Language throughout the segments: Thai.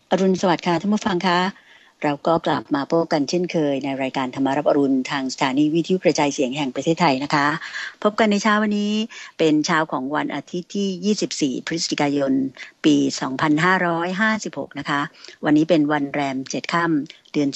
อรุณสวัสดิ์ค่ะท่านผู้ฟังคะเราก็กลับมาพบกันเช่นเคยในรายการธรรมารับอรุณทางสถานีวิทยุกระจายเสียงแห่งประเทศไทยนะคะพบกันในเช้าวันนี้เป็นเช้าของวันอาทิตย์ที่24พฤศจิกายนปี2556นะคะวันนี้เป็นวันแรม7ค่ำเดือน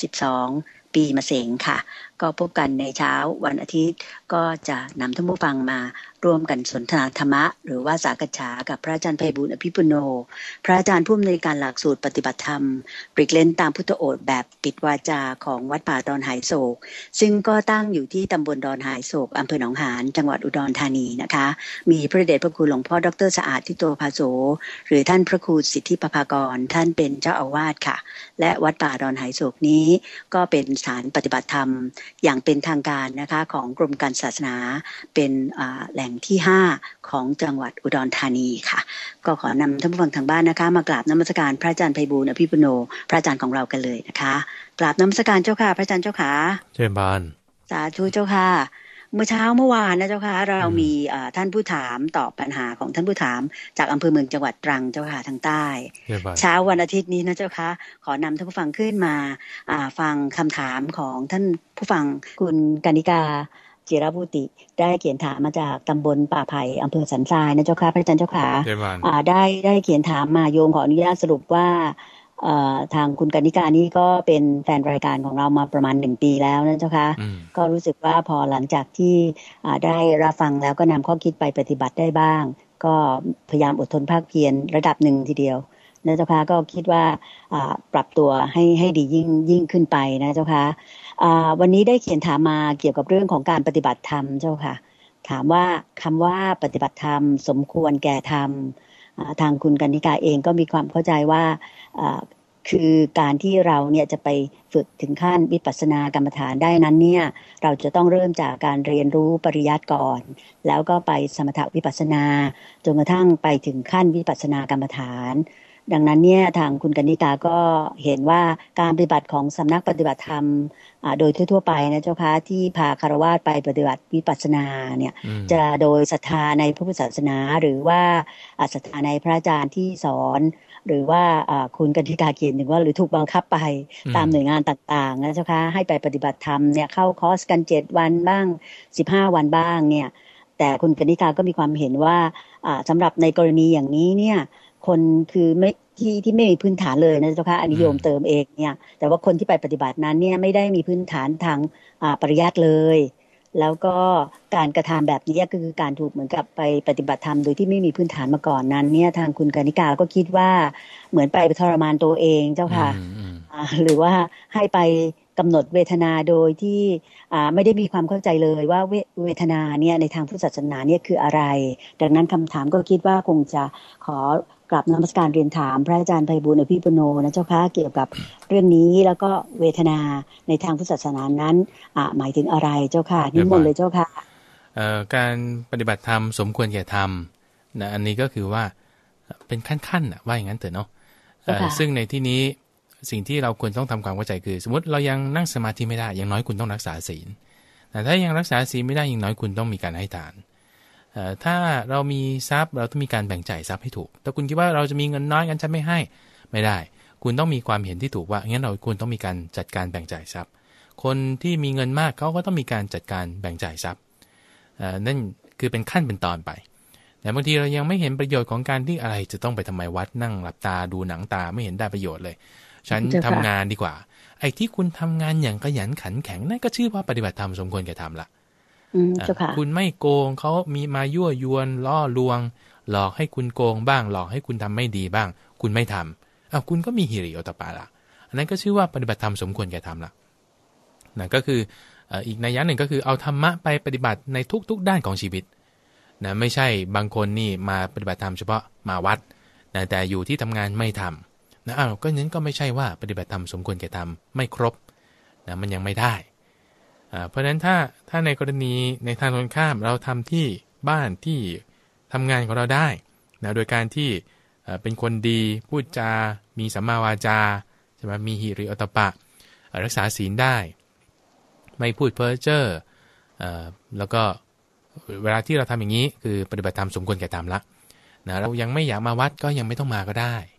12ปีมะเสงค่ะก็พบกันในเช้าวันอาทิตย์ก็จะนำท่านผู้ฟังมาร่วมกันสนทนาธรรมะหรือว่าสักษากับพระอาจารย์ไพบูลย์อภิปุโนพระอาจารย์ผู้อำนวยการหลักสูตรปฏิบัติธรรมปริกเลนตามพุทธโอษฐ์แบบปิดวาจาของวัดป่าดอนหายโศกซึ่งก็ตั้งอยู่ที่ตำบลดอนหายโศกอำเภอหนองหานจังหวัดอุดรธานีนะคะมีพระเดชพระคุณหลวงพ่อดร.สะอาดทิโตภาโสหรือท่านพระครูสิทธิปภากรท่านเป็นเจ้าอาวาสค่ะและวัดป่าดอนหายโศกนี้ก็เป็นสถานปฏิบัติธรรมอย่างเป็นทางการนะคะของกรมการศาสนาเป็นแหล่งที่5ของจังหวัดอุดรธานีค่ะก็ขอนำท่านผู้ฟังทางบ้านนะคะมากราบนมัสการพระอาจารย์ไพบูลย์อภิปุโนพระอาจารย์ของเรากันเลยนะคะกราบนมัสการเจ้าค่ะพระอาจารย์เจ้าค่ะเชิญบานสาธุเจ้าค่ะเมื่อวานนะเจ้าค่ะเรามีท่านผู้ถามตอบปัญหาของท่านผู้ถามจากอำเภอเมืองจังหวัดตรังเจ้าค่ะทางใต้เช้าวันอาทิตย์นี้นะเจ้าค่ะขอนำท่านผู้ฟังขึ้นมาฟังคำถามของท่านผู้ฟังคุณกนิกาจิรบุติได้เขียนถามมาจากตำบลป่าไผ่อำเภอสันทรายนะเจ้าค่ะพระอาจารย์เจ้าค่ะได้เขียนถามมาโยมขออนุญาตสรุปว่าทางคุณกนิกานี่ก็เป็นแฟนรายการของเรามาประมาณ1 ปีแล้วนะเจ้าค่ะก็รู้สึกว่าพอหลังจากที่ได้รับฟังแล้วก็นำข้อคิดไปปฏิบัติได้บ้างก็พยายามอดทนภาคเพียรระดับหนึ่งทีเดียวนะเจ้าค่ะก็คิดว่าปรับตัวให้ดียิ่งขึ้นไปนะเจ้าค่ะวันนี้ได้เขียนถามมาเกี่ยวกับเรื่องของการปฏิบัติธรรมเจ้าค่ะถามว่าคำว่าปฏิบัติธรรมสมควรแก่ธรรมทางคุณกนิกาเองก็มีความเข้าใจว่าคือการที่เราเนี่ยจะไปฝึกถึงขั้นวิปัสสนากรรมฐานได้นั้นเนี่ยเราจะต้องเริ่มจากการเรียนรู้ปริยัติก่อนแล้วก็ไปสมถวิปัสสนาจนกระทั่งไปถึงขั้นวิปัสสนากรรมฐานดังนั้นเนี่ยทางคุณกนิกาก็เห็นว่าการปฏิบัติของสำนักปฏิบัติธรรมโดยทั่วๆไปนะเจ้าค่ะที่พาคฤหัสถ์ไปปฏิบัติวิปัสสนาเนี่ยจะโดยศรัทธาในพระพุทธศาสนาหรือว่าศรัทธาในพระอาจารย์ที่สอนหรือว่าคุณกนิกาเขียนถึงว่าหรือถูกบังคับไปตามหน่วยงานต่างๆนะเจ้าค่ะให้ไปปฏิบัติธรรมเนี่ยเข้าคอร์สกัน7 วันบ้าง15 วันบ้างเนี่ยแต่คุณกนิกาก็มีความเห็นว่าสำหรับในกรณีอย่างนี้เนี่ยคนคือไม่ที่ไม่มีพื้นฐานเลยนะเจ้าค่ะอนิยมเติมเองเนี่ยแต่ว่าคนที่ไปปฏิบัตินั้นเนี่ยไม่ได้มีพื้นฐานทางปริยัติเลยแล้วก็การกระทำแบบนี้ก็คือการถูกเหมือนกับไปปฏิบัติธรรมโดยที่ไม่มีพื้นฐานมาก่อนนั้นเนี่ยทางคุณกนิกาก็คิดว่าเหมือนไปทรมานตัวเองเจ้าค่ะหรือว่าให้ไปกำหนดเวทนาโดยที่ไม่ได้มีความเข้าใจเลยว่าเวทนาเนี่ยในทางพุทธศาสนาเนี่ยคืออะไรดังนั้นคำถามก็คิดว่าคงจะขอกราบนมัสการเรียนถามพระอาจารย์ไพบูลย์อภิปุโนนะเจ้าค่ะเกี่ยวกับเรื่องนี้แล้วก็เวทนาในทางพุทธศาสนานั้นหมายถึงอะไรเจ้าค่ะนิมนต์เลยเจ้าค่ะการปฏิบัติธรรมสมควรแก่ธรรมนะอันนี้ก็คือว่าเป็นขั้นๆว่าอย่างนั้นเถอะเนาะซึ่งในที่นี้สิ่งที่เราควรต้องทำความเข้าใจคือสมมติเรายังนั่งสมาธิไม่ได้อย่างน้อยคุณต้องรักษาศีลแต่ถ้ายังรักษาศีลไม่ได้อย่างน้อยคุณต้องมีการให้ทานถ้าเรามีทรัพย์เราต้องมีการแบ่งจ่ายทรัพย์ให้ถูกถ้าคุณคิดว่าเราจะมีเงินน้อยกันฉันไม่ให้ไม่ได้คุณต้องมีความเห็นที่ถูกว่างั้นเราควรต้องมีการจัดการแบ่งจ่ายทรัพย์คนที่มีเงินมากเขาก็ต้องมีการจัดการแบ่งจ่ายทรัพย์นั่นคือเป็นขั้นเป็นตอนไปแต่บางทีเรายังไม่เห็นประโยชน์ของการที่อะไรจะต้องไปทำไมวัดนั่งหลับตาดูหนังตาไม่เห็นได้ประโยชน์เลยฉันทำงานดีกว่าไอ้ที่คุณทำงานอย่างขยันขันแข็งนั่นก็ชื่อว่าปฏิบัติธรรมสมควรแก่ธรรมละคุณไม่โกงเขามีมายั่วยวนล่อลวงหลอกให้คุณโกงบ้างหลอกให้คุณทำไม่ดีบ้างคุณไม่ทำคุณก็มีหิริโอตปาละอันนั้นก็ชื่อว่าปฏิบัติธรรมสมควรแก่ธรรมละนั่นก็คืออีกนัยยะหนึ่งก็คือเอาธรรมะไปปฏิบัติในทุกๆด้านของชีวิตนะไม่ใช่บางคนนี่มาปฏิบัติธรรมเฉพาะมาวัดนะแต่อยู่ที่ทำงานไม่ทำนะก็นั้นก็ไม่ใช่ว่าปฏิบัติธรรมสมควรแก่ธรรมไม่ครบนะมันยังไม่ได้เพราะฉะนั้นถ้าในกรณีในทางตรงข้ามเราทำที่บ้านที่ทำงานของเราได้นะโดยการที่เป็นคนดีพูดจามีสัมมาวาจาใช่ไหมมีหิริโอตปะรักษาศีลได้ไม่พูดเพ้อเจ้อแล้วก็เวลาที่เราทำอย่างนี้คือปฏิบัติธรรมสมควรแก่ธรรมละนะเรายังไม่อยากมาวัดก็ยังไม่ต้องมาก็ได้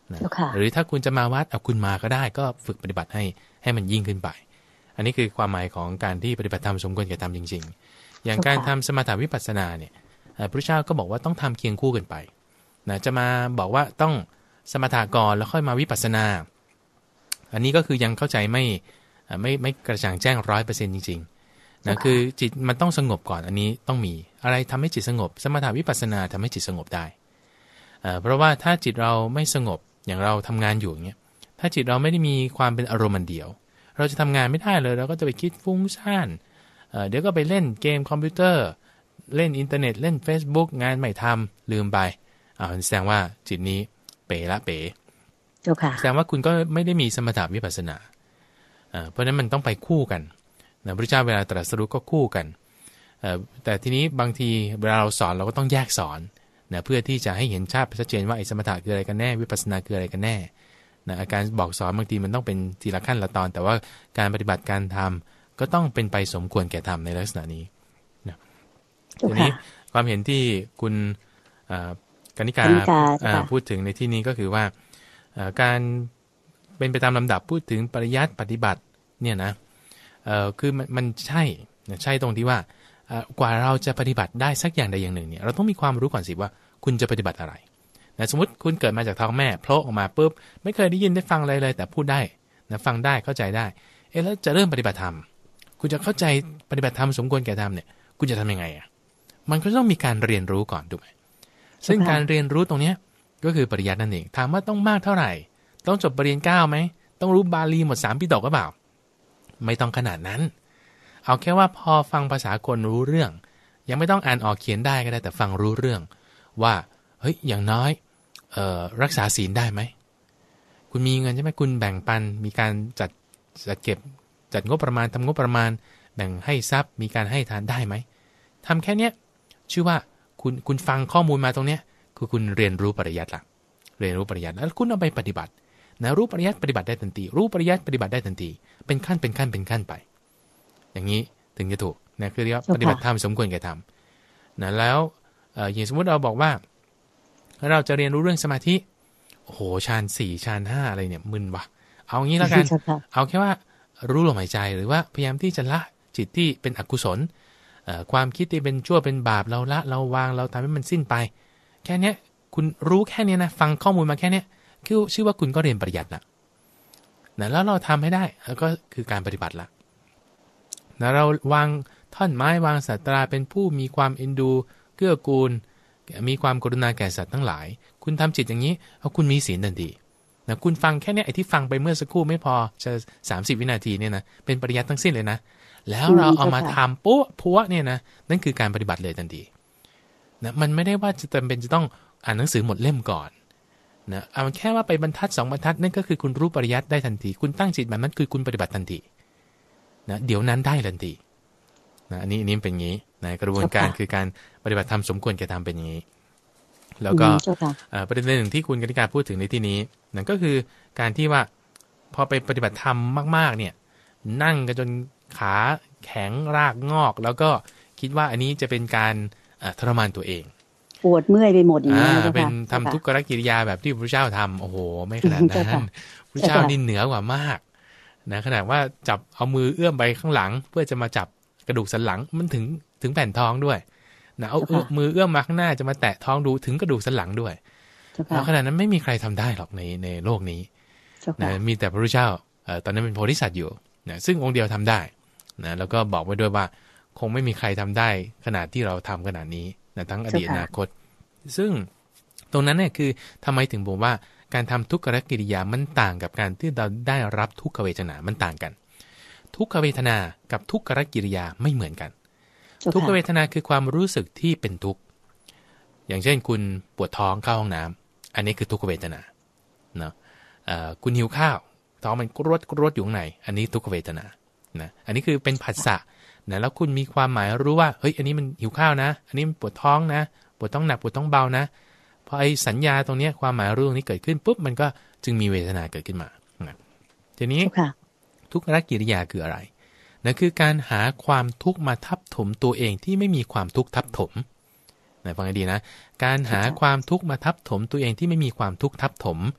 นะหรือถ้าคุณจะมาวัดเอาคุณมาก็ได้ก็ฝึกปฏิบัติให้มันยิ่งขึ้นไปอันนี้คือความหมายของการที่ปฏิบัติธรรมสมควรแก่ธรรมจริงๆอย่างการทำสมถะวิปัสสนาเนี่ยพระเจ้าก็บอกว่าต้องทำเคียงคู่กันไปนะจะมาบอกว่าต้องสมถะก่อนแล้วค่อยมาวิปัสสนาอันนี้ก็คือยังเข้าใจไม่กระจ่างแจ้ง 100% จริงๆนะคือจิตมันต้องสงบก่อนอันนี้ต้องมีอะไรทำให้จิตสงบสมถะวิปัสสนาทำให้จิตสงบได้เพราะว่าถ้าจิตเราไม่สงบอย่างเราทำงานอยู่อย่างเงี้ยถ้าจิตเราไม่ได้มีความเป็นอารมณ์เดียวเราจะทำงานไม่ได้เลยเราก็จะไปคิดฟุ้งซ่านเดี๋ยวก็ไปเล่นเกมคอมพิวเตอร์เล่นอินเทอร์เน็ตเล่น Facebook งานไม่ทำลืมไปแสดงว่าจิตนี้เป๋ละเป๋แสดงว่าคุณก็ไม่ได้มีสมถะวิปัสสนาเพราะฉะนั้นมันต้องไปคู่กันนะพระเจ้าเวลาตรัสรู้ก็คู่กันแต่ทีนี้บางทีเวลาเราสอนเราก็ต้องแยกสอนนะเพื่อที่จะให้เห็นชัดเจนว่าไอ้สมถะคืออะไรกันแน่วิปัสสนาคืออะไรกันแน่นะอาการบอกสอนบางทีมันต้องเป็นทีละขั้นละตอนแต่ว่าการปฏิบัติการทำก็ต้องเป็นไปสมควรแก่ธรรมในลักษณะนี้นะทีนี้ความเห็นที่คุณกนิกาพูดถึงในที่นี้ก็คือว่าการเป็นไปตามลำดับพูดถึงปริยัติปฏิบัติเนี่ยนะคือมันใช่ตรงที่ว่ากว่าเราจะปฏิบัติได้สักอย่างใดอย่างหนึ่งเนี่ยเราต้องมีความรู้ก่อนสิว่าคุณจะปฏิบัติอะไรนะสมมติคุณเกิดมาจากท้องแม่โผล่ออกมาปุ๊บไม่เคยได้ยินได้ฟังอะไรเลยแต่พูดได้นะฟังได้เข้าใจได้แล้วจะเริ่มปฏิบัติธรรมคุณจะเข้าใจปฏิบัติธรรมสมควรแก่ธรรมเนี่ยคุณจะทำยังไงมันก็ต้องมีการเรียนรู้ก่อนถูกไหมซึ่งการเรียนรู้ตรงนี้ก็คือปริยัตินั่นเองถามว่าต้องมากเท่าไหร่ต้องจบปริญญา9ไหมต้องรู้บาลีหมด3ปิฎกหรือเปล่าไม่ต้องขนาดนั้นเอาแค่ว่าพอฟังภาษาคนรู้เรื่องยังไม่ต้องอ่านออกเขียนได้ก็ได้แต่ฟังรู้เรื่องว่าเฮ้ยอย่างน้อยรักษาศีลได้ไหมคุณมีเงินใช่ไหมคุณแบ่งปันมีการจัดเก็บจัดงบประมาณทำงบประมาณแบ่งให้ทรัพย์มีการให้ทานได้ไหมทำแค่เนี้ยชื่อว่าคุณฟังข้อมูลมาตรงเนี้ยคือคุณเรียนรู้ปริยัติละเรียนรู้ปริยัติแล้วคุณเอาไปปฏิบัตินะรู้ปริยัติปฏิบัติได้ทันทีรู้ปริยัติปฏิบัติได้ทันทีเป็นขั้นไปอย่างนี้ถึงจะถูกนะคือเรียกว่าปฏิบัติธรรมสมควรแก่ธรรมนะแล้วอย่างสมมติเราบอกว่าเราจะเรียนรู้เรื่องสมาธิโอ้โหฌาน4ฌาน5อะไรเนี่ยมึนวะเอางี้แล้วกันเอาแค่ว่ารู้ลมหายใจหรือว่าพยายามที่จะละจิตที่เป็นอกุศลความคิดที่เป็นชั่วเป็นบาปเราละเราวางเราทำให้มันสิ้นไปแค่นี้คุณรู้แค่นี้นะฟังข้อมูลมาแค่นี้คือชื่อว่าคุณก็เรียนปริยัติละนะแล้วเราทำให้ได้แล้วก็คือการปฏิบัติละนะเราวางท่อนไม้วางสัตราเป็นผู้มีความเอ็นดูเกื้อกูลมีความกรุณาแก่สัตว์ทั้งหลายคุณทำจิตอย่างนี้เอาคุณมีศีลทันทีนะคุณฟังแค่นี้ไอ้ที่ฟังไปเมื่อสักครู่ไม่พอจะ30วินาทีเนี่ยนะเป็นปริยัติทั้งสิ้นเลยนะแล้วเราเอามาทำปุ๊บพัวเนี่ยนะนั่นคือการปฏิบัติเลยทันทีนะมันไม่ได้ว่าจะจำเป็นจะต้องอ่านหนังสือหมดเล่มก่อนนะเอาแค่ว่าไปบรรทัด2บรรทัดนั่นก็คือคุณรู้ปริยัติได้ทันทีคุณตั้งจิตแบบนั้นคือคุณปฏิบัติทันทีนะเดี๋ยวนั้นได้ทันทีนะอันนี้เป็นอย่างนี้นะกระบวนการคือการปฏิบัติธรรมสมควรแก่ธรรมเป็นอย่างนี้แล้วก็ประเด็นหนึ่งที่คุณกนิกาพูดถึงในที่นี้นั่นก็คือการที่ว่าพอไปปฏิบัติธรรมมากๆเนี่ยนั่งกันจนขาแข็งรากงอกแล้วก็คิดว่าอันนี้จะเป็นการทรมานตัวเองปวดเมื่อยไปหมดอย่างนี้เป็นทำทุกขกิริยาแบบที่พระเจ้าทำโอ้โหไม่ขนาดนั้นพระเจ้านี่เหนือกว่ามากนะขนาดว่าจับเอามือเอื้อมไปข้างหลังเพื่อจะมาจับกระดูกสันหลังมันถึงแผ่นท้องด้วยนะเอามือเอื้อมมาข้างหน้าจะมาแตะท้องดูถึงกระดูกสันหลังด้วยแล้วขนาดนั้นไม่มีใครทำได้หรอกในโลกนี้นะมีแต่พระพุทธเจ้าตอนนั้นเป็นโพธิสัตว์อยู่นะซึ่งองค์เดียวทำได้นะแล้วก็บอกไว้ด้วยว่าคงไม่มีใครทำได้ขนาดที่เราทำขนาดนี้นะทั้งอดีตอนาคตซึ่งตรงนั้นเนี่ยคือทำไมถึงบอกว่าการทำทุกขกิริยามันต่างกับการที่เราได้รับทุกขเวทนามันต่างกันทุกขเวทนากับทุกขกิริยาไม่เหมือนกันทุกขเวทนาคือความรู้สึกที่เป็นทุกข์อย่างเช่นคุณปวดท้องเข้าห้องน้ำอันนี้คือทุกขเวทนาเนาะคุณหิวข้าวท้องมันกรวดอยู่ข้างในอันนี้ทุกขเวทนานะอันนี้คือเป็นผัสสะนะแล้วคุณมีความหมายรู้ว่าเฮ้ยอันนี้มันหิวข้าวนะอันนี้มันปวดท้องนะปวดท้องหนักปวดท้องเบานะพอไอ้สัญญาตรงนี้ความหมายรู้ตรงนี้เกิดขึ้นปุ๊บมันก็จึงมีเวทนาเกิดขึ้นมานะทีนี้ทุกขกิริยาคืออะไรนั่นคือการหาความทุกข์มาทับถมตัวเองที่ไม่มีความทุกข์ทับถมนะฟังให้ดีนะการหาความทุกข์มาทับถมตัวเองที่ไม่มีความทุกข์ทับถม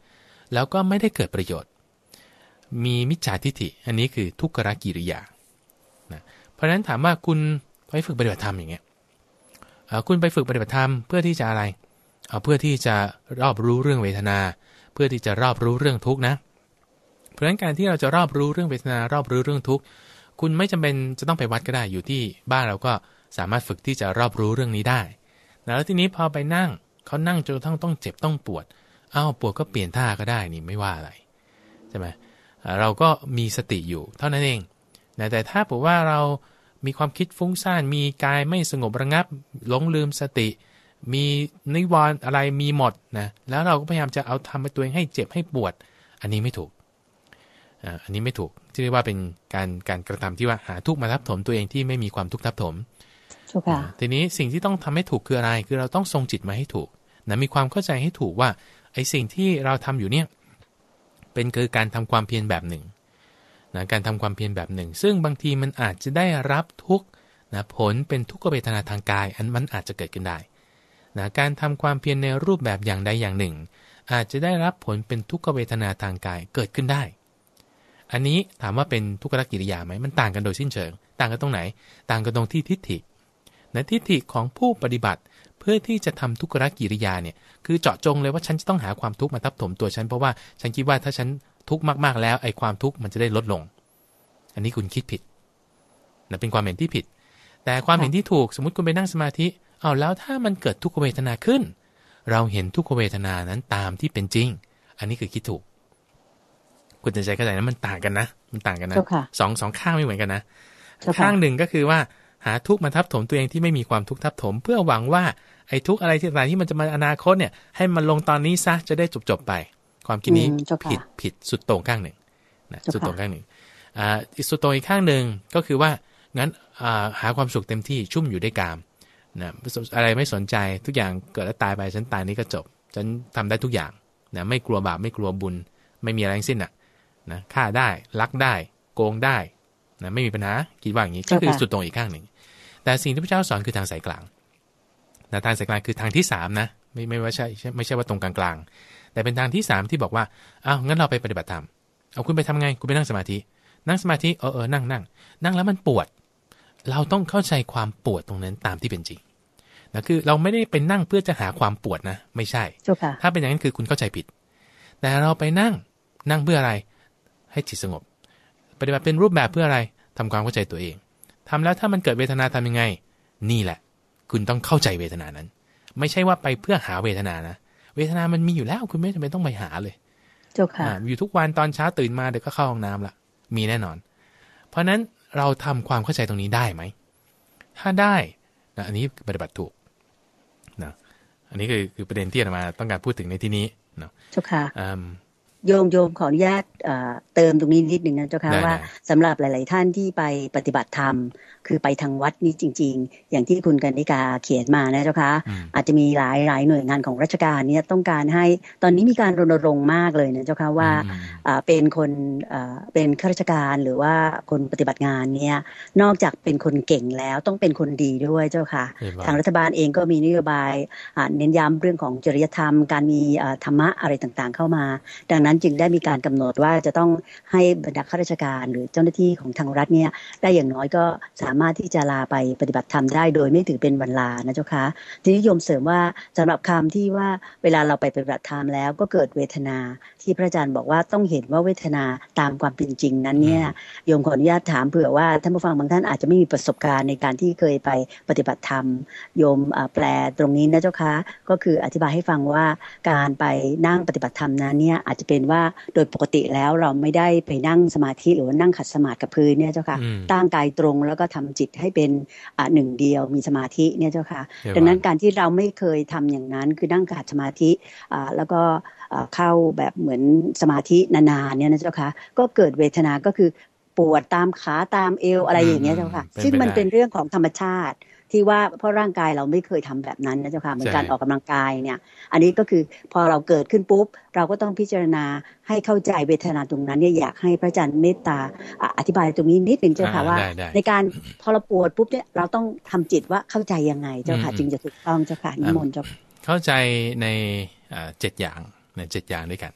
แล้วก็ไม่ได้เกิดประโยชน์มีมิจฉาทิฏฐิอันนี้คือทุกขกิริยานะเพราะฉะนั้นถามว่าคุณไปฝึกปฏิบัติธรรมอย่างเงี้ยคุณไปฝึกปฏิบัติธรรมเพื่อที่จะอะไรเพื่อที่จะรอบรู้เรื่องเวทนาเพื่อที่จะรอบรู้เรื่องทุกข์นะเพราะฉะนั้นการที่เราจะรอบรู้เรื่องเวทนารอบรู้เรื่องทุกข์คุณไม่จำเป็นจะต้องไปวัดก็ได้อยู่ที่บ้านเราก็สามารถฝึกที่จะรอบรู้เรื่องนี้ได้แล้วทีนี้พอไปนั่งเขานั่งจนต้องเจ็บต้องปวดปวดก็เปลี่ยนท่าก็ได้นี่ไม่ว่าอะไรใช่ไหมเราก็มีสติอยู่เท่านั้นเองนะแต่ถ้าบอกว่าเรามีความคิดฟุ้งซ่านมีกายไม่สงบระงับหลงลืมสติมีนิวรณ์อะไรมีหมดนะแล้วเราก็พยายามจะเอาทำให้ตัวเองให้เจ็บให้ปวดอันนี้ไม่ถูกอันนี้ไม่ถูกที่เรียกว่าเป็นการกระทำที่ว่าหาทุกข์มาทับถมตัวเองที่ไม่มีความทุกข์ทับถมทีนี้สิ่งที่ต้องทำให้ถูกคืออะไรคือเราต้องทรงจิตมาให้ถูกนะมีความเข้าใจให้ถูกว่าไอ้สิ่งที่เราทำอยู่เนี่ยเป็นคือการทำความเพียรแบบหนึ่งนะการทำความเพียรแบบหนึ่งซึ่งบางทีมันอาจจะได้รับทุกข์นะผลเป็นทุกขเวทนาทางกายอันมันอาจจะเกิดขึ้นได้นะการทำความเพียรในรูปแบบอย่างใดอย่างหนึ่งอาจจะได้รับผลเป็นทุกขเวทนาทางกายเกิดขึ้นได้อันนี้ถามว่าเป็นทุกขกิริยาไหมมันต่างกันโดยสิ้นเชิงต่างกันตรงไหนต่างกันตรงที่ทิฏฐินะทิฏฐิของผู้ปฏิบัติเพื่อที่จะทำทุกขกิริยาเนี่ยคือเจาะจงเลยว่าฉันจะต้องหาความทุกข์มาทับถมตัวฉันเพราะว่าฉันคิดว่าถ้าฉันทุกข์มากๆแล้วไอ้ความทุกข์มันจะได้ลดลงอันนี้คุณคิดผิดนะเป็นความเห็นที่ผิดแต่ความเห็นที่ถูกสมมติคุณไปนั่งสมาธิแล้วถ้ามันเกิดทุกขเวทนาขึ้นเราเห็นทุกขเวทนานั้นตามที่เป็นจริงอันนี้คือคิดถูกคุณจะใจเข้าใจนะมันต่างกันนะมันต่างกันนะสองข้างไม่เหมือนกันนะข้างหนึ่งก็คือว่าหาทุกข์มาทับถมตัวเองที่ไม่มีความทุกข์ทับถมเพื่อหวังว่าไอ้ทุกข์อะไรต่างๆที่มันจะมาอนาคตเนี่ยให้มันลงตอนนี้ซะจะได้จบไปความคิดนี้ผิดสุดโต่งข้างหนึ่งนะสุดโต่งข้างหนึ่งสุดโต่งอีกข้างหนึ่งก็คือว่างั้นหาความสุขเต็มที่ชุ่มอยู่ด้วยกามนะอะไรไม่สนใจทุกอย่างเกิดแล้วตายไปฉันตายนี้ก็จบฉันทำได้ทุกอย่างนะไม่กลัวบาปไม่กลัวบุญไม่มีอะไรทั้งสิ้นนะฆ่าได้ลักได้โกงได้นะไม่มีปัญหาคิดว่าอย่างนี้ก็คือสุดตรงอีกข้างหนึ่งแต่สิ่งที่พระเจ้าสอนคือทางสายกลางนะทางสายกลางคือทางที่3นะไม่ว่าไม่ใช่ว่าตรงกลางๆแต่เป็นทางที่3ที่บอกว่างั้นเราไปปฏิบัติธรรมคุณไปทำไงคุณไปนั่งสมาธินั่งสมาธินั่งแล้วมันปวดเราต้องเข้าใจความปวดตรงนั้นตามที่เป็นจริงนะคือเราไม่ได้ไปนั่งเพื่อจะหาความปวดนะไม่ใช่ถ้าเป็นอย่างนั้นคือคุณเข้าใจผิดแต่เราไปนั่งเพื่ออะไรให้จิตสงบปฏิบัติเป็นรูปแบบเพื่ออะไรทำความเข้าใจตัวเองทำแล้วถ้ามันเกิดเวทนาทำยังไงนี่แหละคุณต้องเข้าใจเวทนานั้นไม่ใช่ว่าไปเพื่อหาเวทนานะเวทนามันมีอยู่แล้วคุณไม่จำเป็นต้องไปหาเลยเจ้าค่ะอยู่ทุกวันตอนเช้าตื่นมาเดี๋ยวก็เข้าห้องน้ำละมีแน่นอนเพราะนั้นเราทำความเข้าใจตรงนี้ได้ไหมถ้าได้นะอันนี้ปฏิบัติถูกนะอันนี้คือประเด็นที่อาตมาต้องการพูดถึงในที่นี้เนาะเจ้าค่ะโยมขออนุญาตเติมตรงนี้นิดนึงนะเจ้าค่ะว่าสำหรับหลายๆท่านที่ไปปฏิบัติธรรมคือไปทางวัดนี้จริงๆอย่างที่คุณกนิกาเขียนมานะเจ้าค่ะอาจจะมีหลายหน่วยงานของราชการเนี่ยต้องการให้ตอนนี้มีการรณรงค์มากเลยนะเจ้าค่ะว่าเป็นคนเป็นข้าราชการหรือว่าคนปฏิบัติงานเนี่ยนอกจากเป็นคนเก่งแล้วต้องเป็นคนดีด้วยเจ้าค่ะทางรัฐบาลเองก็มีนโยบายเน้นย้ำเรื่องของจริยธรรมการมีธรรมะอะไรต่างๆเข้ามาดังนั้นจึงได้มีการกำหนดว่าจะต้องให้บรรดาข้าราชการหรือเจ้าหน้าที่ของทางรัฐเนี่ยได้อย่างน้อยก็สามารถที่จะลาไปปฏิบัติธรรมได้โดยไม่ถือเป็นวันลานะเจ้าค่ะทีนี้โยมเสริมว่าสำหรับคำที่ว่าเวลาเราไปปฏิบัติธรรมแล้วก็เกิดเวทนาที่พระอาจารย์บอกว่าต้องเห็นว่าเวทนาตามความเป็นจริงนั้นเนี่ยโยมขออนุญาตถามเผื่อว่าท่านผู้ฟังบางท่านอาจจะไม่มีประสบการณ์ในการที่เคยไปปฏิบัติธรรมโยมแปลตรงนี้นะเจ้าค่ะก็คืออธิบายให้ฟังว่าการไปนั่งปฏิบัติธรรมนั้นเนี่ยอาจจะเป็นว่าโดยปกติแล้วเราไม่ได้ไปนั่งสมาธิหรือว่านั่งขัดสมาธิกับพื้นเนี่ยเจ้าค่ะตั้งกายตรงแล้วก็ทำจิตให้เป็นหนึ่งเดียวมีสมาธิเนี่ยเจ้าค่ะดังนั้นการที่เราไม่เคยทำอย่างนั้นคือนั่งขัดสมาธิแล้วก็เข้าแบบเหมือนสมาธินานๆเนี่ยนะเจ้าค่ะก็เกิดเวทนาก็คือปวดตามขาตามเอวอะไรอย่างเงี้ยเจ้าค่ะซึ่งมันเป็นเรื่องของธรรมชาติที่ว่าเพราะร่างกายเราไม่เคยทำแบบนั้นนะเจ้าค่ะเหมือนการออกกำลังกายเนี่ยอันนี้ก็คือพอเราเกิดขึ้นปุ๊บเราก็ต้องพิจารณาให้เข้าใจเวทนาตรงนั้นเนี่ยอยากให้พระอาจารย์เมตตาอธิบายตรงนี้นิดนึงเจ้าค่ะว่าในการพอเราปวดปุ๊บเนี่ยเราต้องทำจิตว่าเข้าใจยังไงเจ้าค่ะจึงจะถูกต้องเจ้าค่ะนิมนต์เจ้าเข้าใจใน7 อย่างใน7 อย่างด้วยกัน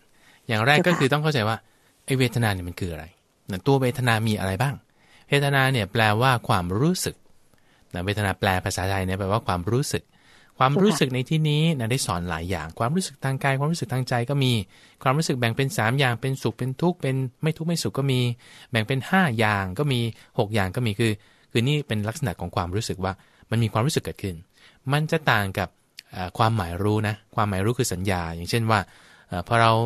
อย่างแรกก็คือต้องเข้าใจว่าไอ้เวทนาเนี่ยมันคืออะไรนะตัวเวทนามีอะไรบ้างเวทนาเนี่ยแปลว่าความรู้สึกนะเวทนาแปลภาษาไทยเนี่ยแปลว่าความรู้สึกความรู้สึกในที่นี้นะได้สอนหลายอย่างความรู้สึกทางกายความรู้สึกทางใจก็มีความรู้สึกแบ่งเป็น3อย่างเป็นสุขเป็นทุกข์เป็นไม่ทุกข์ไม่สุขก็มีแบ่งเป็น5อย่างก็มี6อย่างก็มีคือนี่เป็นลักษณะของความรู้สึกว่ามันมีความรู้สึกเกิดขึ้นมันจะต่างกับความหมายรู้นะความหมายรู้คือสัญญาอย่างเช่นว่าพอเรา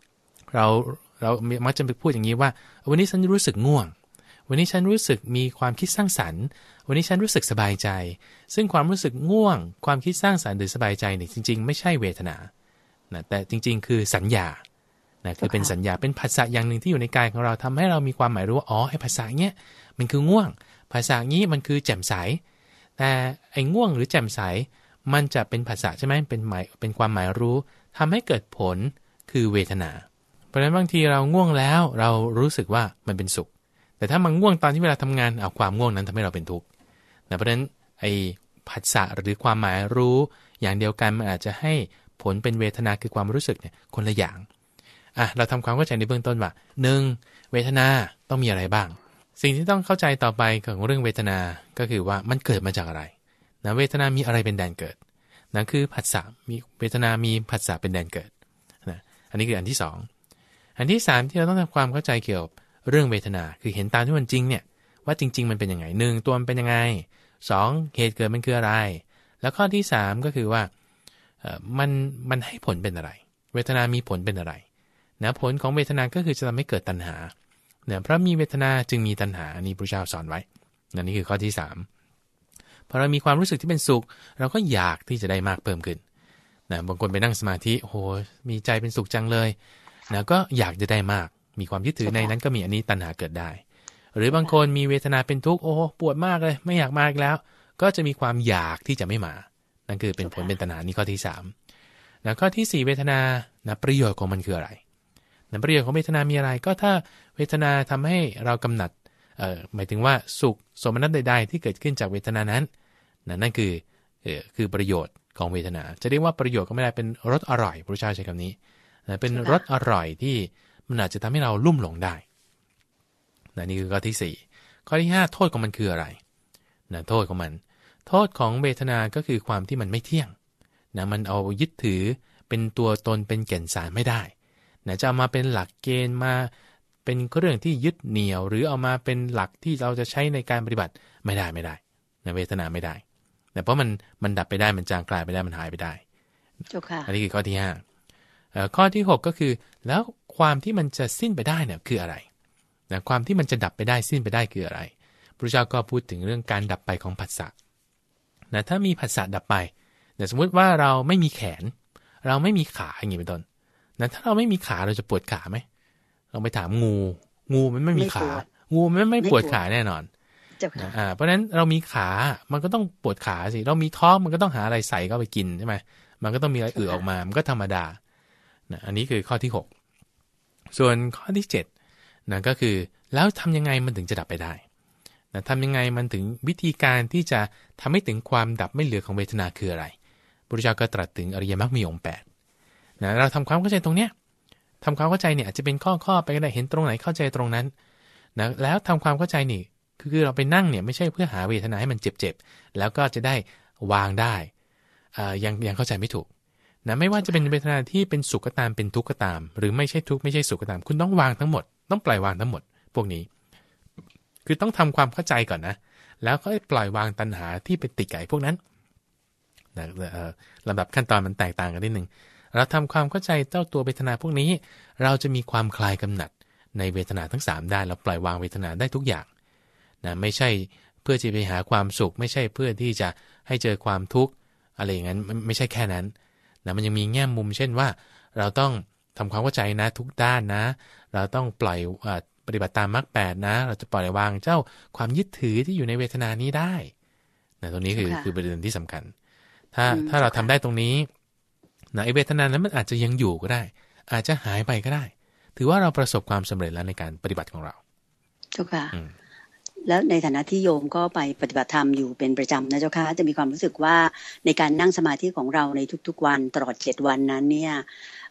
มักจะไปพูดอย่างนี้ว่าวันนี้ฉันรู้สึกง่วงวันนี้ฉันรู้สึกมีความคิดสร้างสรรค์วันนี้ฉันรู้สึกสบายใจซึ่งความรู้สึกง่วงความคิดสร้างสรรค์หรือสบายใจเนี่ยจริงๆไม่ใช่เวทนานะแต่จริงๆคือสัญญานะคือเป็นสัญญาเป็นภาษาอย่างหนึ่งที่อยู่ในกายของเราทำให้เรามีความหมายรู้ว่าอ๋อไอ้ภาษาเนี้ยมันคือง่วงภาษานี้มันคือแจ่มใสแต่ไอ้ง่วงหรือแจ่มใสมันจะเป็นภาษาใช่ไหมเป็นความหมายรู้ทำให้เกิดผลคือเวทนาเพราะฉะนั้นบางทีเราง่วงแล้วเรารู้สึกว่ามันเป็นสุขแต่ถ้ามันง่วงตอนที่เวลาทำงานเอาความง่วงนั้นทำให้เราเป็นทุกข์เพราะฉะนั้นไอ้ผัสสะหรือความหมายรู้อย่างเดียวกันมันอาจจะให้ผลเป็นเวทนาคือความรู้สึกเนี่ยคนละอย่างเราทำความเข้าใจในเบื้องต้นว่า1เวทนาต้องมีอะไรบ้างสิ่งที่ต้องเข้าใจต่อไปของเรื่องเวทนาก็คือว่ามันเกิดมาจากอะไรนะเวทนามีอะไรเป็นแดนเกิดนั่นคือผัสสะมีเวทนามีผัสสะเป็นแดนเกิดนะอันนี้คืออันที่2อันที่3ที่เราต้องทำความเข้าใจเกี่ยวกับเรื่องเวทนาคือเห็นตามที่มันจริงเนี่ยว่าจริงๆมันเป็นยังไง1ตัวมันเป็นยังไง2เหตุเกิดมันคืออะไรแล้วข้อที่3ก็คือว่ามันให้ผลเป็นอะไรเวทนามีผลเป็นอะไรนะผลของเวทนาก็คือจะทำให้เกิดตัณหาเนี่ยเพราะมีเวทนาจึงมีตัณหานี่พระเจ้าสอนไว้นี่คือข้อที่3พอเรามีความรู้สึกที่เป็นสุขเราก็อยากที่จะได้มากเพิ่มขึ้นนะบางคนไปนั่งสมาธิโอ้โหมีใจเป็นสุขจังเลยนะก็อยากจะได้มากมีความยึดถือในนั้นก็มีอันนี้ตัณหาเกิดได้หรือบางคนมีเวทนาเป็นทุกข์โอ้ปวดมากเลยไม่อยากมาอีกแล้วก็จะมีความอยากที่จะไม่มานั่นคือเป็นผลเป็นตัณหานี่ข้อที่3แล้วข้อที่4เวทนานะประโยชน์ของมันคืออะไรนะประโยชน์ของเวทนามีอะไรก็ถ้าเวทนาทำให้เรากำหนัดหมายถึงว่าสุขสมนัตใดๆที่เกิดขึ้นจากเวทนานั้นนั่นคือประโยชน์ของเวทนาจะเรียกว่าประโยชน์ก็ไม่ได้เป็นรสอร่อยพระเจ้าใช้คำนี้เป็นรสอร่อยที่มันอาจจะทำให้เราลุ่มหลงได้นี่คือข้อที่4ข้อที่5โทษของมันคืออะไรโทษของมันโทษของเวทนาก็คือความที่มันไม่เที่ยงมันเอายึดถือเป็นตัวตนเป็นแก่นสารไม่ได้จะเอามาเป็นหลักเกณฑ์มาเป็นเรื่องที่ยึดเหนี่ยวหรือเอามาเป็นหลักที่เราจะใช้ในการปฏิบัติไม่ได้เวทนาไม่ได้แต่เพราะมันดับไปได้มันจางกลายไปได้มันหายไปได้อันนี้คือข้อที่5ข้อที่6ก็คือแล้วความที่มันจะสิ้นไปได้เนี่ยคืออะไรความที่มันจะดับไปได้สิ้นไปได้คืออะไรพระเจ้าก็พูดถึงเรื่องการดับไปของผัสสะถ้ามีผัสสะดับไปสมมุติว่าเราไม่มีแขนเราไม่มีขาอย่างนี้เป็นต้นถ้าเราไม่มีขาเราจะปวดขาไหมเราไปถามงูมันไม่มีขางูมันไม่ปวดขาแน่นอนเพราะฉะนั้นเรามีขามันก็ต้องปวดขาสิเรามีท้องมันก็ต้องหาอะไรใส่เข้าไปกินใช่ไหมมันก็ต้องมีอะไรออกมามันก็ธรรมดาอันนี้คือข้อที่6ส่วนข้อที่7ก็คือแล้วทำยังไงมันถึงจะดับไปได้ทำยังไงมันถึงวิธีการที่จะทำให้ถึงความดับไม่เหลือของเวทนาคืออะไรพระพุทธเจ้าก็ตรัสถึงอริยมรรคมีองค์8เราทำความเข้าใจตรงเนี้ยทำความเข้าใจเนี่ยอาจจะเป็นข้อไปก็ได้เห็นตรงไหนเข้าใจตรงนั้นแล้วทำความเข้าใจนี่คือเราไปนั่งเนี่ยไม่ใช่เพื่อหาเวทนาให้มันเจ็บๆแล้วก็จะได้วางได้ยังเข้าใจไม่ถูกไม่ว่าจะเป็นเวทนาที่เป็นสุขก็ตามเป็นทุกข์ก็ตามหรือไม่ใช่ทุกข์ไม่ใช่สุขก็ตามคุณต้องวางทั้งหมดต้องปล่อยวางทั้งหมดพวกนี้คือต้องทำความเข้าใจก่อนนะแล้วก็ปล่อยวางตัณหาที่เป็นติดไก่พวกนั้นลำดับขั้นตอนมันแตกต่างกันนิดนึงเราทำความเข้าใจเจ้าตัวเวทนาพวกนี้เราจะมีความคลายกำหนัดในเวทนาทั้ง3ได้เราปล่อยวางเวทนาได้ทุกอย่างไม่ใช่เพื่อจะไปหาความสุขไม่ใช่เพื่อที่จะให้เจอความทุกข์อะไรอย่างนั้นไม่ใช่แค่นั้นมันยังมีแง่มุมเช่นว่าเราต้องทำความเข้าใจนะทุกด้านนะเราต้องปล่อยปฏิบัติตามมรรค8นะเราจะปล่อยวางเจ้าความยึดถือที่อยู่ในเวทนานี้ได้ตรงนี้คือประเด็นที่สำคัญถ้าเราทำได้ตรงนี้ไอ้เวทนานั้นมันอาจจะยังอยู่ก็ได้อาจจะหายไปก็ได้ถือว่าเราประสบความสำเร็จแล้วในการปฏิบัติของเราเจ้าค่ะแล้วในฐานะที่โยมก็ไปปฏิบัติธรรมอยู่เป็นประจำนะเจ้าค่ะจะมีความรู้สึกว่าในการนั่งสมาธิของเราในทุกๆวันตลอด7วันนั้นเนี่ย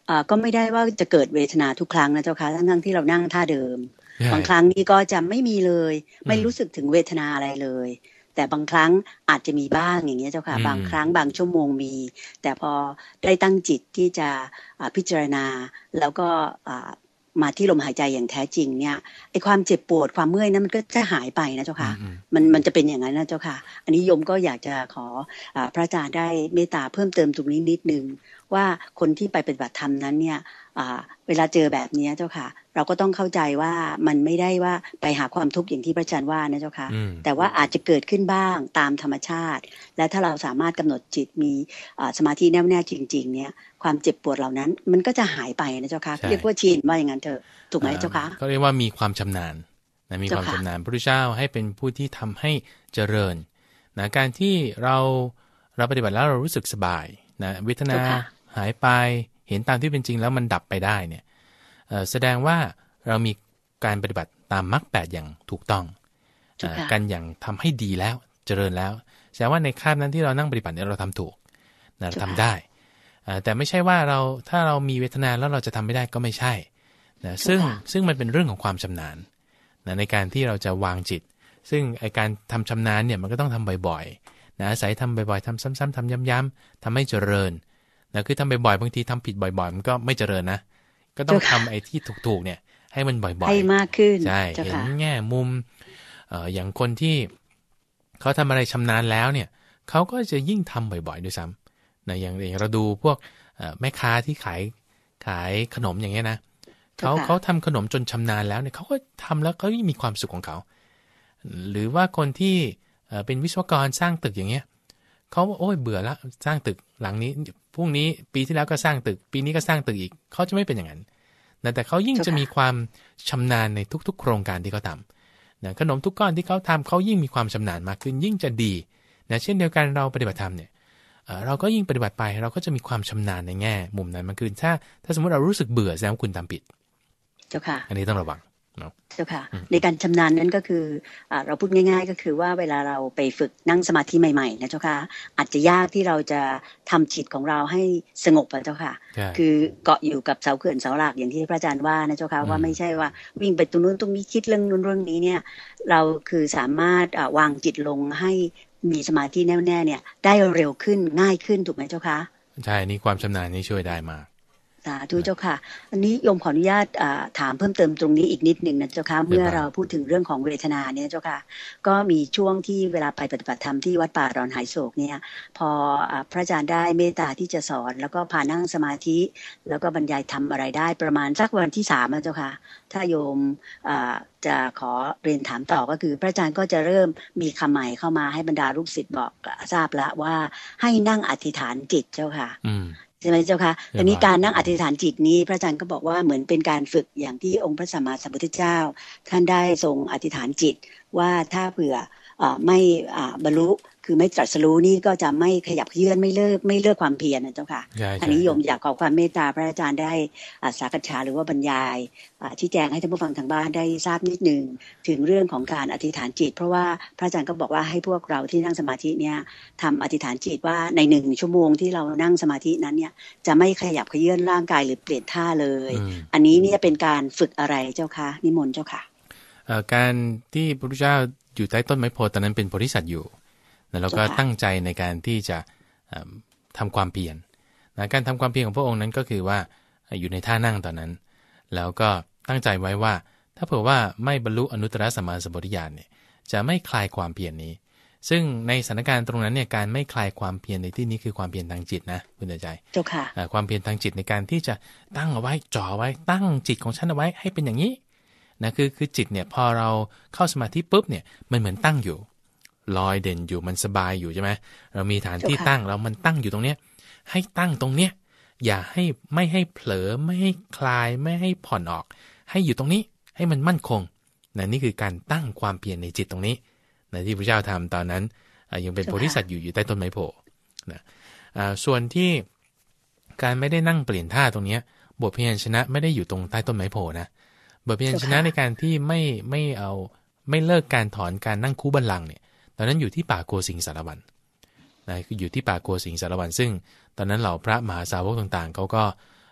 ก็ไม่ได้ว่าจะเกิดเวทนาทุกครั้งนะเจ้าค่ะทั้งที่เรานั่งท่าเดิมบางครั้งนี้ก็จะไม่มีเลยไม่รู้สึกถึงเวทนาอะไรเลยแต่บางครั้งอาจจะมีบ้างอย่างเงี้ยเจ้าค่ะบางครั้งบางชั่วโมงมีแต่พอได้ตั้งจิตที่จะพิจารณาแล้วก็มาที่ลมหายใจอย่างแท้จริงเนี่ยไอ้ความเจ็บปวดความเมื่อยนั้นมันก็จะหายไปนะเจ้าค่ะมันจะเป็นอย่างนั้นนะเจ้าค่ะอันนี้โยมก็อยากจะขอพระอาจารย์ได้เมตตาเพิ่มเติมตรงนี้นิดนึงว่าคนที่ไปปฏิบัติธรรมนั้นเนี่ยเวลาเจอแบบนี้เจ้าค่ะเราก็ต้องเข้าใจว่ามันไม่ได้ว่าไปหาความทุกข์อย่างที่พระอาจารย์ว่านะเจ้าค่ะแต่ว่าอาจจะเกิดขึ้นบ้างตามธรรมชาติและถ้าเราสามารถกำหนดจิตมีสมาธิแน่วแน่จริงๆเนี่ยความเจ็บปวดเหล่านั้นมันก็จะหายไปนะเจ้าค่ะเรียกว่าชินว่าอย่างนั้นเถอะถูกไหมเจ้าค่ะก็เรียกว่ามีความชำนาญนะมีความชำนาญพระพุทธเจ้าให้เป็นผู้ที่ทำให้เจริญนะการที่เราปฏิบัติแล้วเรารู้สึกสบายนะเวทนาหายไปเห็นตามที่เป็นจริงแล้วมันดับไปได้เนี่ยแสดงว่าเรามีการปฏิบัติตามมรรค8อย่างถูกต้องกันอย่างทำให้ดีแล้วเจริญแล้วแสดงว่าในคาบนั้นที่เรานั่งปฏิบัติเนี่ยเราทำถูกนะเราทำได้แต่ไม่ใช่ว่าถ้าเรามีเวทนาแล้วเราจะทำไม่ได้ก็ไม่ใช่นะซึ่งมันเป็นเรื่องของความชำนาญนะในการที่เราจะวางจิตซึ่งไอการทำชำนาญเนี่ยมันก็ต้องทำบ่อยๆนะอาศัยทำบ่อยๆทำซ้ำๆทำย้ำๆทำให้เจริญนะคือทำบ่อยๆบางทีทำผิดบ่อยๆมันก็ไม่เจริญนะก็ต้องทำไอ้ที่ถูกๆเนี่ยให้มันบ่อยๆให้มากขึ้นใช่เห็นแง่มุมอย่างคนที่เขาทำอะไรชำนาญแล้วเนี่ยเขาก็จะยิ่งทำบ่อยๆด้วยซ้ำนะอย่างเราดูพวกแม่ค้าที่ขายขนมอย่างเงี้ยนะเขาทำขนมจนชำนาญแล้วเนี่ยเขาก็ทำแล้วเขามีความสุขของเขาหรือว่าคนที่เป็นวิศวกรสร้างตึกอย่างเงี้ยเขาโอ้ยเบื่อละสร้างตึกหลังนี้พรุ่งนี้ปีที่แล้วก็สร้างตึกปีนี้ก็สร้างตึกอีกเขาจะไม่เป็นอย่างนั้นนะแต่เขายิ่งจะมีความชำนาญในทุกๆโครงการที่เขาทำนะขนมทุกก้อนที่เขาทำเขายิ่งมีความชำนาญมากขึ้นยิ่งจะดีนะเช่นเดียวกันเราปฏิบัติธรรมเนี่ยเราก็ยิ่งปฏิบัติไปเราก็จะมีความชำนาญในแง่มุมนั้นมากขึ้นถ้าสมมติเรารู้สึกเบื่อแสดงว่าคุณทำผิดเจ้าค่ะอันนี้ต้องระวังเจ้าค่ะในการชำนาญนั้นก็คือเราพูดง่ายๆก็คือว่าเวลาเราไปฝึกนั่งสมาธิใหม่ๆนะเจ้าค่ะอาจจะยากที่เราจะทำจิตของเราให้สงบนะเจ้าค่ะคือเกาะอยู่กับเสาเขื่อนเสาหลักอย่างที่พระอาจารย์ว่านะเจ้าค่ะว่าไม่ใช่ว่าวิ่งไปตรงนู้นตรงนี้คิดเรื่องนู้นเรื่องนี้เนี่ยเราคือสามารถวางจิตลงให้มีสมาธิแน่วแน่เนี่ยได้เร็วขึ้นง่ายขึ้นถูกไหมเจ้าค่ะใช่นี่ความชำนาญนี่ช่วยได้มากสาธุเจ้าค่ะอันนี้โยมขออนุญาตถามเพิ่มเติมตรงนี้อีกนิดหนึ่งนะเจ้าค่ะเมื่อเราพูดถึงเรื่องของเวทนาเนี่ยเจ้าค่ะก็มีช่วงที่เวลาไปปฏิบัติธรรมที่วัดป่าดอนหายโศกเนี่ยพอพระอาจารย์ได้เมตตาที่จะสอนแล้วก็พานั่งสมาธิแล้วก็บรรยายทำอะไรได้ประมาณสักวันที่3นะเจ้าค่ะถ้าโยมจะขอเรียนถามต่อก็คือพระอาจารย์ก็จะเริ่มมีคำใหม่เข้ามาให้บรรดาลูกศิษย์บอกทราบแล้วว่าให้นั่งอธิษฐานจิตเจ้าค่ะใช่ไหมเจ้าค่ะทีนี้การนั่งอธิษฐานจิตนี้พระอาจารย์ก็บอกว่าเหมือนเป็นการฝึกอย่างที่องค์พระสัมมาสัมพุทธเจ้าท่านได้ทรงอธิษฐานจิตว่าถ้าเผื่อไม่บรรลุคือไม่ตรัสรู้นี่ก็จะไม่ขยับเยื่อนไม่เลิกความเพียรนะเจ้าค่ะอันนี้โยมอยากขอความเมตตาพระอาจารย์ได้สักษาหรือว่าบรรยายชี้แจงให้ท่านผู้ฟังทางบ้านได้ทราบนิดนึงถึงเรื่องของการอธิษฐานจิตเพราะว่าพระอาจารย์ก็บอกว่าให้พวกเราที่นั่งสมาธิเนี่ยทำอธิษฐานจิตว่าใน1 ชั่วโมงที่เรานั่งสมาธินั้นเนี่ยจะไม่ขยับเยื่อนร่างกายหรือเปลี่ยนท่าเลยอันนี้เนี่ยเป็นการฝึกอะไรเจ้าค่ะนิมนต์เจ้าค่ะการที่พระพุทธเจ้าอยู่ใต้ต้นไม้โพธิ์ตอนนั้นเป็นโพธิสัตว์อยู่แล้วก็ตั้งใจในการที่จะทำความเพียรการทำความเพียรของพระองค์นั้นก็คือว่าอยู่ในท่านั่งตอนนั้นแล้วก็ตั้งใจไว้ว่าถ้าเผื่อว่าไม่บรรลุอนุตตรสัมมาสัมโพธิญาณเนี่ยจะไม่คลายความเพียรนี้ซึ่งในสถานการณ์ตรงนั้นเนี่ยการไม่คลายความเพียรในที่นี้คือความเพียรทางจิตนะคุณใจเจ้าค่ะความเพียรทางจิตในการที่จะตั้งเอาไว้จ่อไว้ตั้งจิตของฉันเอาไว้ให้เป็นอย่างนี้นะคือจิตเนี่ยพอเราเข้าสมาธิปุ๊บเนี่ยมันเหมือนตั้งอยู่ลอยเด่นอยู่มันสบายอยู่ใช่ไหมเรามีฐานที่ตั้งแล้วมันตั้งอยู่ตรงเนี้ยให้ตั้งตรงเนี้ยอย่าให้ไม่ให้เผลอไม่ให้คลายไม่ให้ผ่อนออกให้อยู่ตรงนี้ให้มันมั่นคงนะนี่คือการตั้งความเพียรในจิตตรงนี้นะที่พระเจ้าทำตอนนั้นยังเป็นโพธิสัตว์อยู่ใต้ต้นไม้โพธิ์นะส่วนที่การไม่ได้นั่งเปลี่ยนท่าตรงนี้บทพยัญชนะไม่ได้อยู่ตรงใต้ต้นไม้โพธิ์นะบทพยัญชนะในการที่ไม่เลิกการถอนการนั่งคูบัลลังก์เนี่ยตอนนั้นอยู่ที่ป่าโกสิงสารวัณนะคืออยู่ที่ป่าโกสิงสารวัณซึ่งตอนนั้นเหล่าพระมหาสาวกต่างๆเขาก็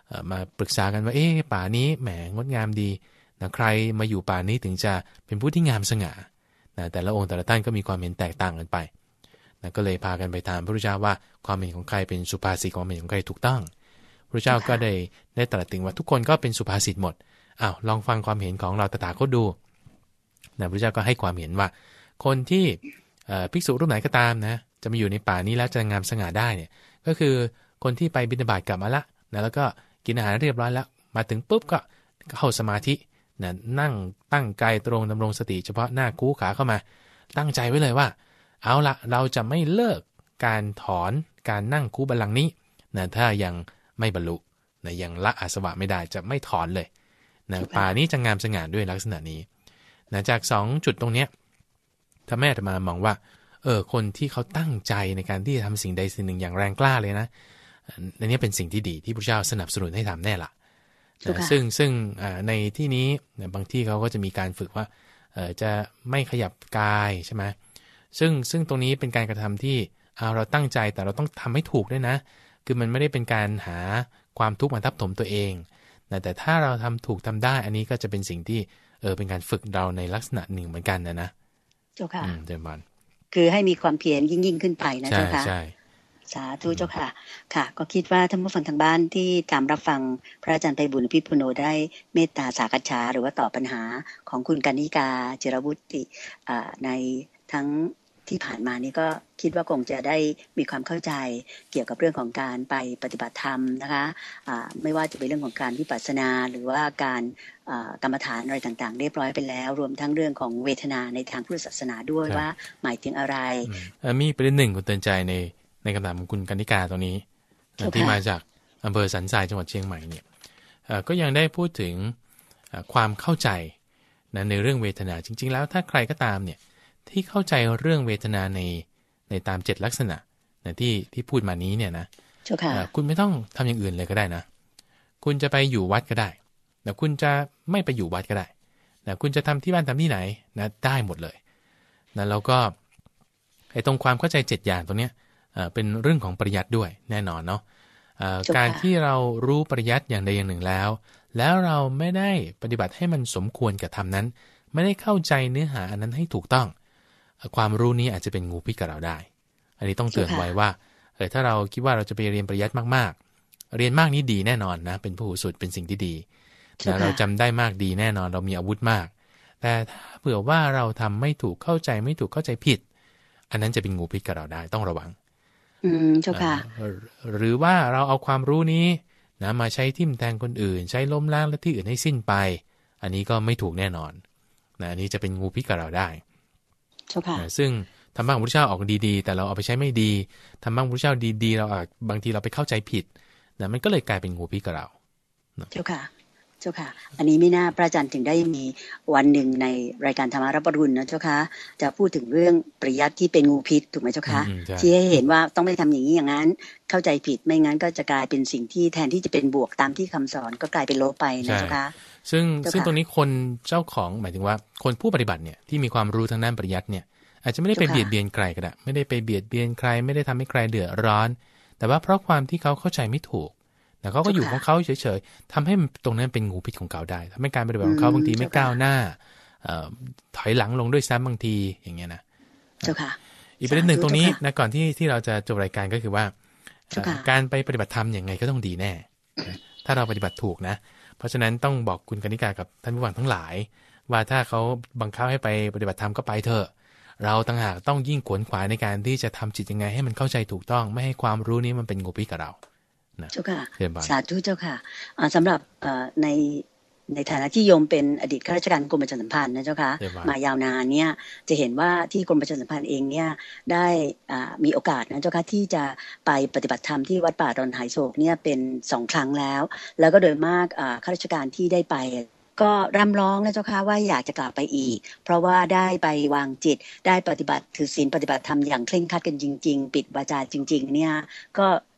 มาปรึกษากันว่าป่านี้แหมงดงามดีนะใครมาอยู่ป่านี้ถึงจะเป็นผู้ที่งามสง่านะแต่ละองค์แต่ละท่านก็มีความเห็นแตกต่างกันไปนะก็เลยพากันไปถามพระพุทธเจ้าว่าความเห็นของใครเป็นสุภาษิตความเห็นของใครถูกต้องพระพุทธเจ้าก็ได้ตรัสถึงว่าทุกคนก็เป็นสุภาษิตหมดลองฟังความเห็นของเราตถาคตดูนะพระพุทธเจ้าก็ให้ความเห็นว่าคนที่ภิกษุรูปไหนก็ตามนะจะมาอยู่ในป่านี้แล้วจะงามสง่าได้เนี่ยก็คือคนที่ไปบิณฑบาตกลับมาละนะแล้วก็กินอาหารเรียบร้อยแล้วมาถึงปุ๊บก็เข้าสมาธินะนั่งตั้งกายตรงดำรงสติเฉพาะหน้าคู่ขาเข้ามาตั้งใจไว้เลยว่าเอาละเราจะไม่เลิกการถอนการนั่งคู่บัลลังก์นี้นะถ้ายังไม่บรรลุนะยังละอาสวะไม่ได้จะไม่ถอนเลยนะป่านี้จะงามสง่าด้วยลักษณะนี้นะจาก2จุดตรงเนี้ยถ้าแม่จะมามองว่าคนที่เขาตั้งใจในการที่จะทำสิ่งใดสิ่งหนึ่งอย่างแรงกล้าเลยนะอันนี้เป็นสิ่งที่ดีที่พระเจ้าสนับสนุนให้ทำแน่ละซึ่งในที่นี้บางที่เขาก็จะมีการฝึกว่าจะไม่ขยับกายใช่ไหมซึ่งตรงนี้เป็นการกระทำที่เราตั้งใจแต่เราต้องทำให้ถูกด้วยนะคือมันไม่ได้เป็นการหาความทุกข์มาทับถมตัวเองแต่ถ้าเราทำถูกทำได้อันนี้ก็จะเป็นสิ่งที่เป็นการฝึกเราในลักษณะหนึ่งเหมือนกันนะเจ้าค่ะเดิมบันคือให้มีความเพียรยิ่งขึ้นไปนะเจ้าค่ะใช่สาธุเจ้าค่ะค่ะก็คิดว่าท่านผู้ฟังทางบ้านที่ตามรับฟังพระอาจารย์ไพบุญอภิปุโนได้เมตตาสากัจฉาหรือว่าตอบปัญหาของคุณกนิกาจิรวุฒิในทั้งที่ผ่านมานี้ก็คิดว่าคงจะได้มีความเข้าใจเกี่ยวกับเรื่องของการไปปฏิบัติธรรมนะคะไม่ว่าจะเป็นเรื่องของการวิปัสสนาหรือว่าการกรรมฐานอะไรต่างๆเรียบร้อยไปแล้วรวมทั้งเรื่องของเวทนาในทางพุทธศาสนาด้วยว่าหมายถึงอะไรมีประเด็นหนึ่งคุณเตือนใจในคำถามของคุณกนิกาตรงนี้ที่มาจากอำเภอสันทรายจังหวัดเชียงใหม่เนี่ยก็ยังได้พูดถึงความเข้าใจในเรื่องเวทนาจริงๆแล้วถ้าใครก็ตามเนี่ยที่เข้าใจเรื่องเวทนาในตาม7ลักษณะที่พูดมานี้เนี่ยนะคุณไม่ต้องทำอย่างอื่นเลยก็ได้นะคุณจะไปอยู่วัดก็ได้แต่คุณจะไม่ไปอยู่วัดก็ได้นะคุณจะทำที่บ้านทำที่ไหนนะได้หมดเลยนะแล้วก็ไอ้ตรงความเข้าใจ7อย่างตรงเนี้ยเป็นเรื่องของปริยัติด้วยแน่นอนเนาะการที่เรารู้ปริยัติอย่างใดอย่างหนึ่งแล้วเราไม่ได้ปฏิบัติให้มันสมควรกับธรรมนั้นไม่ได้เข้าใจเนื้อหาอันนั้นให้ถูกต้องความรู้นี้อาจจะเป็นงูพิษกับเราได้อันนี้ต้องเตือนไว้ว่าถ้าเราคิดว่าเราจะไปเรียนปริยัติมากๆเรียนมากนี้ดีแน่นอนนะเป็นผู้สุดเป็นสิ่งที่ดีเราจำได้มากดีแน่นอนเรามีอาวุธมากแต่ถ้าเผื่อว่าเราทำไม่ถูกเข้าใจไม่ถูกเข้าใจผิดอันนั้นจะเป็นงูพิษกับเราได้ต้องระวังเจ้าค่ะหรือว่าเราเอาความรู้นี้นะมาใช้ทิ่มแทงคนอื่นใช้ล้มล้างและที่อื่นให้สิ้นไปอันนี้ก็ไม่ถูกแน่นอนนะอันนี้จะเป็นงูพิษกับเราได้ซึ่งธรรมะของพระพุทธเจ้าออกดีๆแต่เราเอาไปใช้ไม่ดีธรรมะของพระพุทธเจ้าดีๆเราบางทีเราไปเข้าใจผิดนะมันก็เลยกลายเป็นงูพิษกับเราเจ้าค่ะเจ้าค่ะอันนี้ไม่น่าพระอาจารย์ถึงได้มีวันหนึ่งในรายการธรรมารับรุณนะเจ้าค่ะจะพูดถึงเรื่องปริยัติที่เป็นงูพิษถูกไหมเจ้าค่ะที่ให้เห็นว่าต้องไม่ทำอย่างนี้อย่างนั้นเข้าใจผิดไม่งั้นก็จะกลายเป็นสิ่งที่แทนที่จะเป็นบวกตามที่คำสอนก็กลายเป็นลบไปนะเจ้าค่ะซึ่งตรงนี้คนเจ้าของหมายถึงว่าคนผู้ปฏิบัติเนี่ยที่มีความรู้ทางด้านปริยัติเนี่ยอาจจะไม่ได้ไปเบียดเบียนใครก็ได้ไม่ได้ไปเบียดเบียนใครไม่ได้ทำให้ใครเดือดร้อนแต่ว่าเพราะความที่เขาเข้าใจไม่ถูกแต่เขาก็อยู่ของเขาเฉยๆทำให้ตรงนั้นเป็นงูพิษของเขาได้ทำให้การปฏิบัติของเขาบางทีไม่ก้าวหน้าถอยหลังลงด้วยซ้ำบางทีอย่างเงี้ยนะอีกประเด็นหนึ่งตรงนี้นะก่อนที่เราจะจบรายการก็คือว่าการไปปฏิบัติธรรมอย่างไงก็ต้องดีแน่ถ้าเราปฏิบัติถูกนะเพราะฉะนั้นต้องบอกคุณกนิกากับท่านผู้ฟังทั้งหลายว่าถ้าเขาบังคับให้ไปปฏิบัติธรรมก็ไปเถอะเราต่างหากต้องยิ่งขวนขวายในการที่จะทำจิตยังไงให้มันเข้าใจถูกต้องไม่ให้ความรู้นี้มันเป็นงูพิษกับเราเจ้าค่ะสาธุเจ้าค่ะสำหรับในฐานะที่โยมเป็นอดีตข้าราชการกรมประชาสัมพันธ์นะเจ้าค่ะมายาวนานเนี่ยจะเห็นว่าที่กรมประชาสัมพันธ์เองเนี่ยได้มีโอกาสนะเจ้าค่ะที่จะไปปฏิบัติธรรมที่วัดป่าดอนหายโศกเนี่ยเป็น2 ครั้งแล้วก็โดยมากข้าราชการที่ได้ไปก็ร่ำร้องนะเจ้าค่ะว่าอยากจะกลับไปอีกเพราะว่าได้ไปวางจิตได้ปฏิบัติถือศีลปฏิบัติธรรมอย่างเคร่งครัดกันจริงๆปิดวาจาจริงๆเนี่ยก็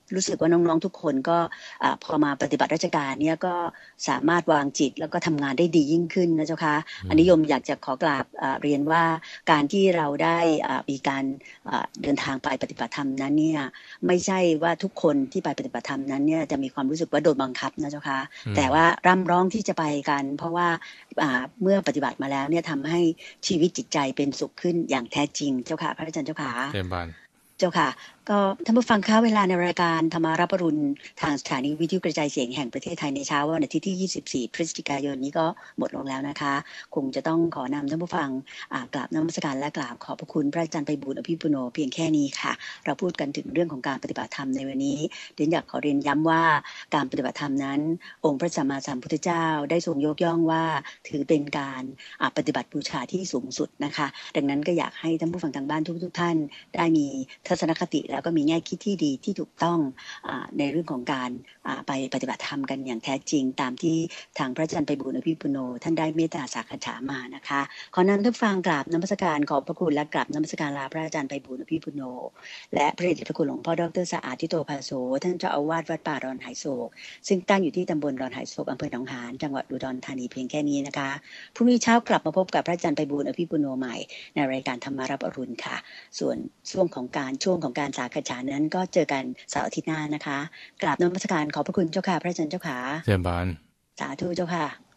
รู้สึกว่าน้องๆทุกคนก็พอมาปฏิบัติราชการเนี่ยก็สามารถวางจิตแล้วก็ทำงานได้ดียิ่งขึ้นนะเจ้าค่ะอันนี้โยมอยากจะขอกราบเรียนว่าการที่เราได้มีการเดินทางไปปฏิบัติธรรมนั้นเนี่ยไม่ใช่ว่าทุกคนที่ไปปฏิบัติธรรมนั้นเนี่ยจะมีความรู้สึกว่าโดนบังคับนะเจ้าค่ะแต่ว่าร่ำร้องที่จะไปกันเพราะว่าเมื่อปฏิบัติมาแล้วเนี่ยทำให้ชีวิตจิตใจเป็นสุขขึ้นอย่างแท้จริงเจ้าค่ะพระอาจารย์เจ้าค่ะเจ้าค่ะก็ท่านผู้ฟังคะเวลาในรายการธรรมารับอรุณทางสถานีวิทยุกระจายเสียงแห่งประเทศไทยในเช้าวันอาทิตย์ที่24พฤศจิกายนนี้ก็หมดลงแล้วนะคะคงจะต้องขอนำท่านผู้ฟังกราบนมัสการและกราบขอบพระคุณพระอาจารย์ไพบูลย์อภิปุโนเพียงแค่นี้ค่ะเราพูดกันถึงเรื่องของการปฏิบัติธรรมในวันนี้เดี๋ยวอยากขอเรียนย้ำว่าการปฏิบัติธรรมนั้นองค์พระสัมมาสัมพุทธเจ้าได้ทรงยกย่องว่าถือเป็นการปฏิบัติบูชาที่สูงสุดนะคะดังนั้นก็อยากให้ท่านผู้ฟังทางบ้านทุกท่านได้มีทัศนคติแล้วก็มีแง่คิดที่ดีที่ถูกต้องในเรื่องของการไปปฏิบัติธรรมกันอย่างแท้จริงตามที่ทางพระอาจารย์ไพบูลย์อภิปุโนท่านได้เมตตาสาขามานะคะขอนำท่านฟังกราบนมัสการขอบพระคุณและกราบนมัสการลาพระอาจารย์ไพบูลย์อภิปุโนและพระเดชพระคุณหลวงพ่อดร.สะอาดทิโตภาโสท่านเจ้าอาวาสวัดป่าดอนหายโศกซึ่งตั้งอยู่ที่ตำบลดอนหายโศกอำเภอหนองหานจังหวัดอุดรธานีเพียงแค่นี้นะคะพรุ่งนี้เช้ากลับมาพบกับพระอาจารย์ไพบูลย์อภิปุโนใหม่ในรายการธรรมารับอรุณค่ะส่วนช่วงของการสาขานั้นก็เจอกันเสาร์อาทิตย์หน้านะคะกราบนมัสการขอบพระคุณเจ้าค่ะพระอาจารย์เจ้าค่ะเจริญพรสาธุเจ้าค่ะ